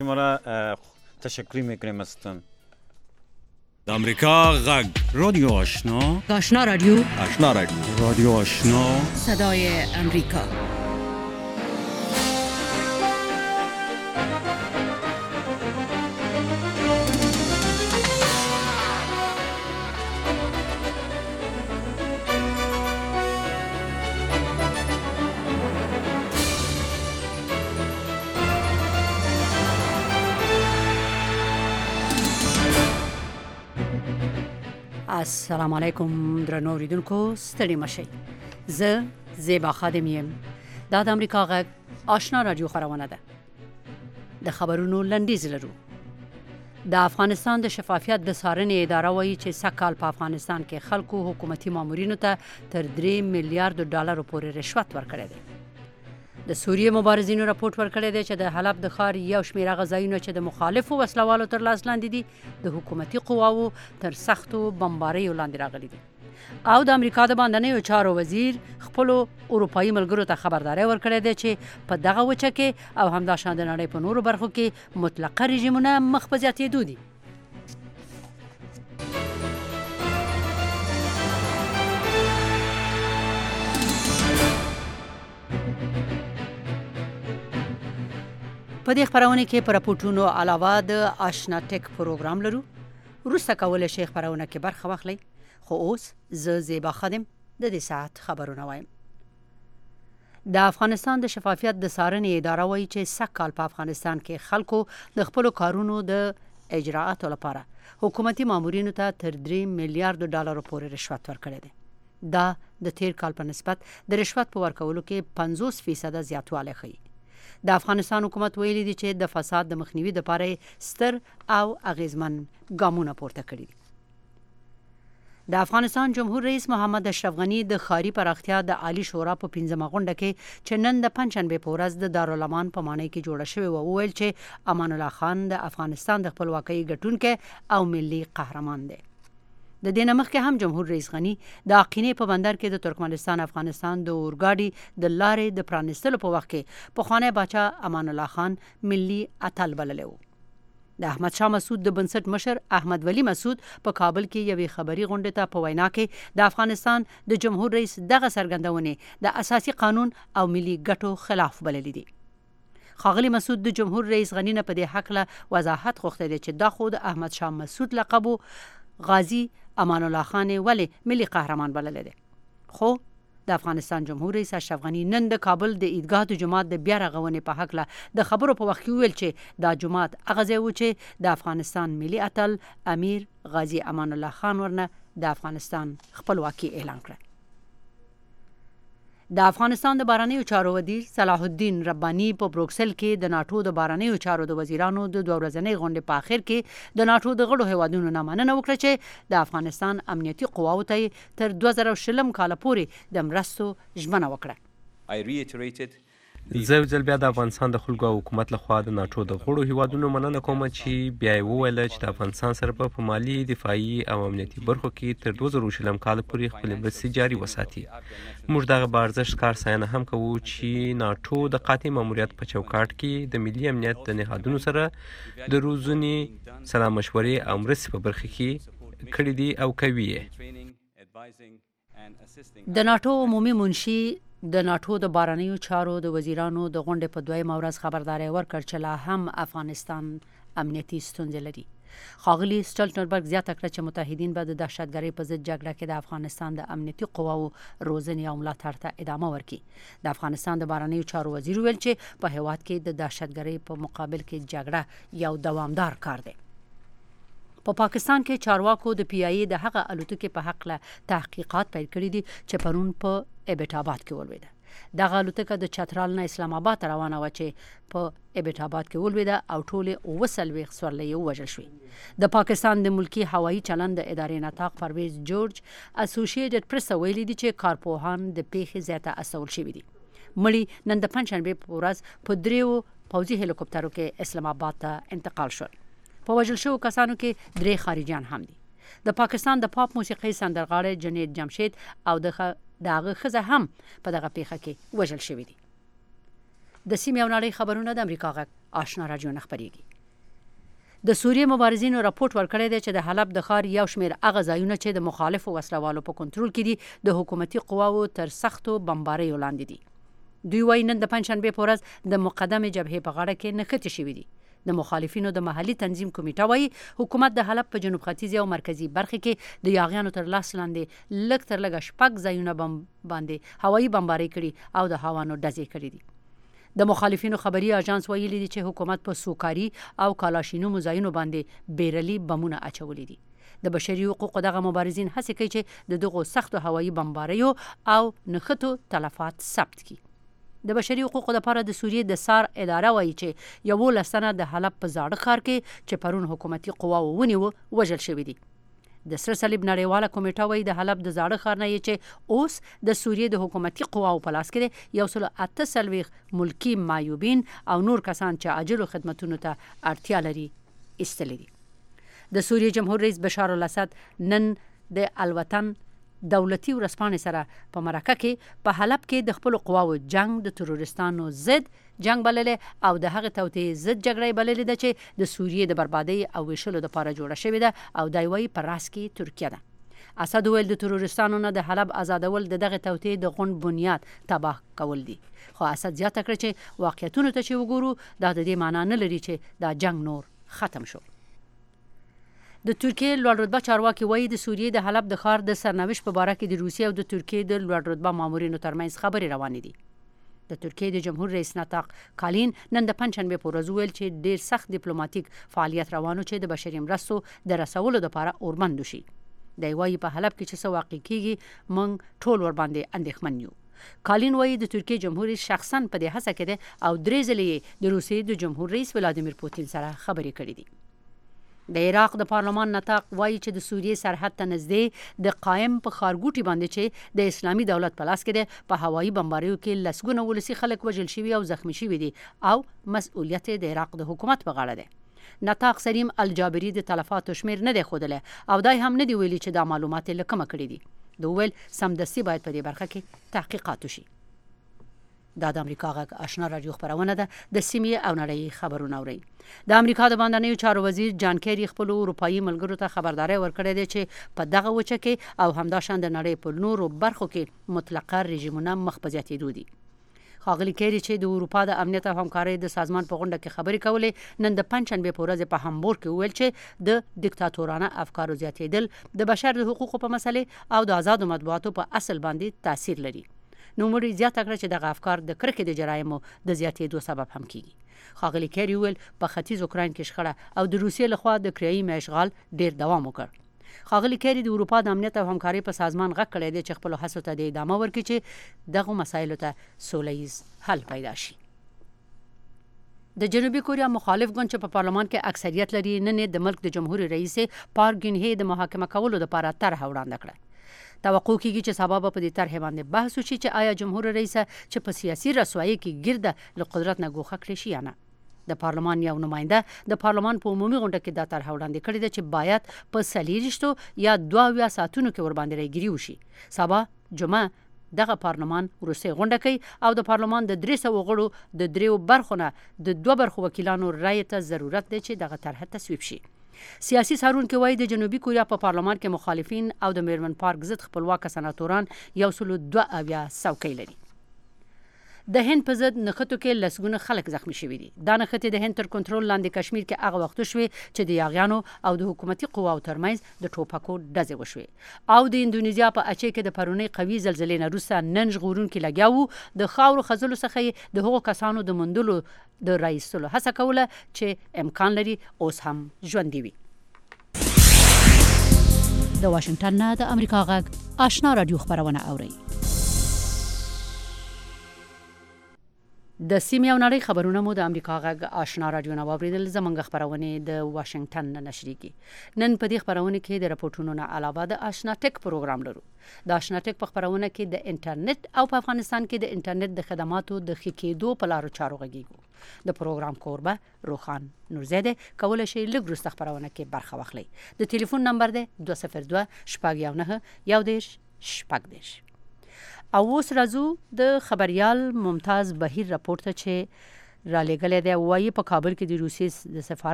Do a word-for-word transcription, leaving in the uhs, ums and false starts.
شما را تشکر میکنیم ازتون. آمریکا غږ رادیو آشنا آشنا رادیو آشنا رادیو رادیو آشنا صدای امریکا. السلام علیکم درنو اوریدونکو، ستړي مشئ. زه زیبا خادم یم. دا د امریکا غږ آشنا رادیو خپرونه ده. د خبرونو لنډیز لرو. د افغانستان د شفافیت د څارنې اداره وایي چې سږ په افغانستان کې خلکو حکومتي مامورینو ته تر درې میلیارډ ډالرو پورې رشوت ورکړی دی. د سوریې مبارزینو راپورټ ورکړی دی چې د حلب د ښار یو شمېره غځایونه چې د مخالفو وسلوالو تر لاس لاندې دي د حکومتي قواوو تر سختو بمباریو لاندې راغلي دي. او د امریکا د باندنیو چارو وزیر خپلو اروپایي ملګرو ته خبرداری ورکړی دی چې په دغه وچه کې او همداشان د نړۍ په نورو برخو کې مطلقه رژیمونه مخ په زیاتېدو دي. په دې خبرونه کې پر راپورټونو علاوه د آشنا ټیک پروګرام لرو. وروسته کولای شئ خبرونه کې برخه واخلئ. خو اوس زه زیبا خادم د دې ساعت خبرونه وایم. د افغانستان د شفافیت د څارنې اداره وایي چې سږ کال په افغانستان کې خلکو د خپلو کارونو د اجراعاتو لپاره حکومتي مامورینو ته تر درې میلیارډ ډالرو پورې رشوت ورکړی دی. دا د تیر کال په نسبت د رشوت په ورکولو کې پنځوس فیصده زیاتوالی ښیي. د افغانستان حکومت ویلي دی چې د فساد د مخنیوي لپاره ستر او اغیزمن ګامونه پورته کړي دي. د افغانستان جمهور رئیس محمد اشرف غنی د ښاري پراختیا د عالی شورا په پنځمه غونډه کې چې نن د پنجشنبې په ورځ د دارالامان په ماڼۍ کې جوړه شوې وه وویل چې امان الله خان د افغانستان د خپلواکۍ ګټونکی او ملي قهرمان دی. د دې نه مخکې هم جمهور رئیس غنی د اقینې په بندر کې د ترکمنستان افغانستان د اورګاډي د لارې د پرانیستلو په وخت کې پخوانی باچا امان الله خان ملي اتل بللی و. د احمد شاه مسعود د بنسټ مشر احمد ولی مسعود په کابل کې یوې خبري غونډې ته په وینا کې د افغانستان د جمهور رئیس دغه څرګندونې د اساسي قانون او ملي ګټو خلاف بللې دي. ښاغلي مسعود د جمهور رئیس غنی نه په دې هکله وضاحت غوښتی دی چې دا خو د احمد شاه مسعود لقب غازی امان الله خان ولی ملي قهرمان بللی دی. خو د افغانستان جمهور رئیس اشرف غنی نن د کابل د عیدګاه د جومات د بیا رغونې په هکله د خبرو په وخت کې ویل چې دا جومات هغه ځای و چې د افغانستان ملي اتل امیر غازی امان الله خان ورنه د افغانستان خپلواکي اعلان کړه. د افغانستان د بهرنیو چارو وزیر صلاح الدین رباني په بروکسل کې د ناټو د بهرنیو چارو د وزیرانو د دوه ورځنۍ غونډې په اخر کې د ناټو د غړو هیوادونو نه مننه وکړه چې د افغانستان امنیتي قواو ته تر دوه زره شلم کال پورې د مرستو ژمنه وکړه. زه یو ځل بیا د افغانستان د خلکو او حکومت لخوا د ناټو د غړو هیوادونو مننه کوم چې بیا یې وویل چې د افغانستان سره په مالي، دفاعي او امنیتي برخو کې تر دوه زره شلم کال پورې خپلې مرستې جاري وساتي. موږ دغه با ارزښت کار ستاینه هم کوو چې ناټو د قاطع ماموریت په چوکاټ کې د ملي امنیت د نهادونو سره د روزنې، سلا مشورې او مرستې په برخه کې کړي دي او کوي یې. د ناټو عمومي منشي د ناټو د بهرنیو چارو د وزیرانو د غونډې په دویمه ورځ خبرداری ورکړ چې لا هم افغانستان امنیتي ستونزې لري. ښاغلي سټولټنبرګ زیاته کړه چې متحدین به د دهشتګرۍ په ضد جګړه کې د افغانستان د امنیتي قواو روزنې او ملاتړ ته ادامه ورکړي. د افغانستان د بهرنیو چارو وزیر ویل چې په هیواد کې د دهشتګرۍ په مقابل کې جګړه یو دوامدار کار دی. په پا پاکستان کې چارواکو د پی آی ای د هغه الوتکې په حق له تحقیقات پیل کړي دي چې پرون په ایبټ آباد کې ولوېده. دغه الوتکه د چترال نه اسلام آباد ته روانه وه چې په ایبټ آباد کې ولوېده او ټولې اووه څلوېښت سورلۍ یې ووژل شوې. د پاکستان د ملکي هوایي چلند د ادارې نطاق پرویز جورج اسوسییټډ پریس ته ویلي دي چې کارپوهان د پیښې ځای ته استول شوي دي. مړي نن د پنجشنبې په ورځ په دریو پوځي هلیکوپټرو کې اسلام آباد ته انتقال شول. په وژل شوو کسانو کې درې خارجیان هم دي. د پاکستان د پاپ موسیقۍ سندرغاړی جنید جمشید او د هغه ښځه هم په دغه پیښه کې وژل شوي دي. د سیمې او نړۍ خبرونه د امریکا غږ آشنا راډیو نه خپرېږي. د سوریې مبارزینو راپورټ ورکړی دی چې د حلب د ښار یو شمېر هغه ځایونه چې د مخالفو وسلوالو په کنټرول کې دي د حکومتي قواو تر سختو بمباریو لاندې دي. دوی وایي نن د پنجشنبې په ورځ د مقدمې جبهې په غاړه کې نښتې شوي دي. د مخالفینو د محلي تنظیم کمیټه وایي حکومت د حلب په جنوب ختیځي او مرکزي برخې کې د یاغیانو تر لاس لاندې لږ تر لږه شپږ ځایونه بم باندې هوایي بمبارۍ کړي او د هاوانو ډزې کړي دي. د مخالفینو خبري اژانس ویلي دي چې حکومت په سوکاري او کالاشینو مزایونو باندې بیرلي بمونه اچولي دي. د بشري حقوقو دغه مبارزین هڅه کوي چې د دغو سختو هوایي بمباریو او نښتو تلفات ثبت کړي. د بشري حقوقو لپاره د سوریې د سار اداره وایي چې یولس تنه د حلب په زاړه ښار کې چې پرون حکومتي قواو ونیوه وژل شوي دي. د سره صلیب نړیواله کمیټه وایي د حلب د زاړه ښار نه یې چې اوس د سوریې د حکومتي قواو په لاس کې دی یو سل اته څلوېښت ملکي معیوبین او نور کسان چې عاجلو خدمتونو ته اړتیا لري ایستلي دي. د سوریې جمهور رئیس بشار الاسد نن د الوطن دولتي ورځپاڼې سره په مرکه کې په حلب کې د خپلو قواو جنگ د تروریستانو ضد جنگ بللی او د هغې توطئې ضد جګړه بللې ده چې د سوریې د بربادۍ او ویشلو لپاره جوړه شوې ده او دی وایي په راس کې ترکیه ده. اسد ویل د تروریستانو نه د حلب آزادول د دغه توطئې د غونډ بنیاد تباه کول دي. خو اسد زیاته کړه چې واقعیتونو ته چې وګورو دا د دې معنا نه لري چې دا جنگ نور ختم شو. د ترکیې لوړ رتبه چارواکي وایي د سوریې د حلب د ښار د سرنوشت په باره کې د روسیې او د ترکیې د لوړ رتبه مامورینو ترمنځ خبرې روانې دي. د ترکیې د جمهور رئیس ناتاق کالین نن د پنجشنبې په ورځ ویل چې ډیر سخت ډیپلوماټیک فعالیت روانو چې د بشري مرستو د رسولو لپاره اورمند شي. دی وایي په حلب کې چې څه واقع کیږي موږ ټول ورباندې اندېښمن یو. کالین وایي د ترکیې جمهور رئیس شخصا په دې هڅه کې دی او درې ځلې د روسیې د جمهور رئیس ولادیمیر پوتین سره خبرې کړې دي. د عراق د پارلمان نطاق وایي چې د سوریې سرحد ته نږدې د قائم په ښارګوټي باندې چې د اسلامي دولت په لاس کې دی په هوایي بمباریو کې لسګونه ولسي خلک وژل شوي او زخمی شوي دي او مسؤلیت د عراق د حکومت په غاړه دی. نطاق سلیم الجابري د تلفاتو شمیر نه دی ښودلی او دای هم نه دی ویلي چې دا معلومات یې له کومه کړي دي. د ویل سمدستي باید په دې برخه کې تحقیقات وشي. دا د امریکا غږ آشنا رادیو خبرونه ده. د سیمې او نړۍ خبرونه اورئ. د امریکا د باندنیو چارو وزیر جان کیری خپل اروپایي ملګرو ته خبرداری ورکړې ده چې په دغه وچه کې او همداشان د نړۍ په نورو برخو کې مطلقه رژیمونه مخ په زیاتېدو دي. ښاغلي کیری چې د اروپا د امنیت او همکارۍ د سازمان په غونډه کې خبرې کولې نن د پنجشنبې په ورځ په هامبورګ کې وویل چې د دیکتاتورانه افکارو زیاتېدل د بشر د حقوقو په مسلې او د آزادو مطبوعاتو په اصل باندې تاثیر لري. نوموړي زیاته کړه چې دغه افکار د کرکې د جرایمو د زیاتېدو سبب هم کیږي. ښاغلي کیری ویل په ختیځ اوکراین کې شخړه او د روسیې لخوا د کریایي اشغال ډیر دوام وکړ. ښاغلي کیری د اروپا د امنیت او همکارۍ په سازمان غږ کړی دی چې خپلو هڅو ته د ادامه ورکړي چې دغو مسایلو ته سوله ییز حل پیدا شي. د جنوبي کوریا مخالف ګوند چې په پارلمان کې اکثریت لري نن د ملک د جمهور رئیس پارک ګین هې د محاکمه کولو لپاره طرحه وړاندې کړه. توقع کیږي چې سبا به په دې طرحې باندې بحث وشي چې آیا جمهور رئیس چې په سیاسي رسوایي کې ګرده له قدرت نه ګوښه کړی شي یا نه. د پارلمان یو نماینده د پارلمان په عمومي غونډه کې دا طرحه وړاندې کړې ده چې باید په څلېرویشتو یا دوه اویا ساعتونو کې ورباندې راګیري وشي. سبا جمعه دغه پارلمان وروستۍ غونډه کوي او د پارلمان د درې سوو غړو د دریو برخو نه د دوه برخو وکیلانو رایې ته ضرورت دی چې دغه طرحه تصویب شي. سیاسي څارونکي وایي د جنوبي کوریا په پارلمان کې مخالفین او د میرمن پارک ضد خپلواکه سناتوران یو سل دوه اویا څوکۍ لري. د هند په ضد نښتو کې لسګونه خلک زخمی شوي دي. دا نښتې د هند تر کنټرول لاندې کشمیر کې هغه وخت شوې چې د یاغیانو او د حکومتي قواو ترمنځ د ټوپکو ډزې وشوې او د اندونیزیا په اچې کې د پرونۍ قوي زلزلې نه وروسته نن ژغورونکي لګیا وو د خاورو خځلو څخه یې د هغو کسانو د موندلو د رایستلو هڅه کوله چې امکان لري اوس هم ژوندي وي. د واشنګټن نه د امریکا غږ آشنا رادیو خبرونه اورئ. د سیمې او نړۍ خبرونه مو د امریکا غږ آشنا رادیو نه واوریدل. زموږ خبرونه د واشنګټن نه نشریږي. نن په دې خبرونه کې د راپورټونو نه علاوه د آشنا ټک پروګرام لرو. د آشنا ټک په خبرونه کې د انټرنیټ او په افغانستان کې د انټرنیټ د خدماتو د ښه کېدو په لارو چارو غږیږو. د پروګرام کوربه روخان نورزیده کولای شي لږ وروسته خبرونه کې برخه واخلي. د ټلیفون نمبر دی دوه صفر دوه شپږ یو نهه یو دېرش شپږ دېرش. او اوس راځو د خبریال ممتاز بهیر راپورته چې را لېږلی دی. وایي په کابل کې د روسیې د سفارت